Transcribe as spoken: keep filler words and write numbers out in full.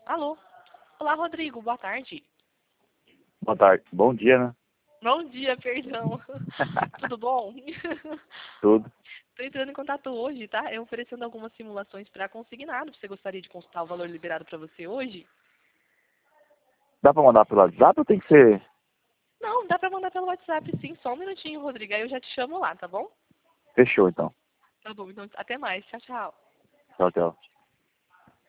Alô? Olá, Rodrigo. Boa tarde. Boa tarde. Bom dia, né? Bom dia, perdão. Tudo bom? Tudo. Estou entrando em contato hoje, tá? Eu oferecendo algumas simulações para consignado. Você gostaria de consultar o valor liberado para você hoje? Dá pra mandar pelo WhatsApp ou tem que ser... Não, dá para mandar pelo WhatsApp, sim. Só um minutinho, Rodrigo. Aí eu já te chamo lá, tá bom? Fechou, então. Tá bom. Então, até mais. Tchau, tchau. Tchau, tchau.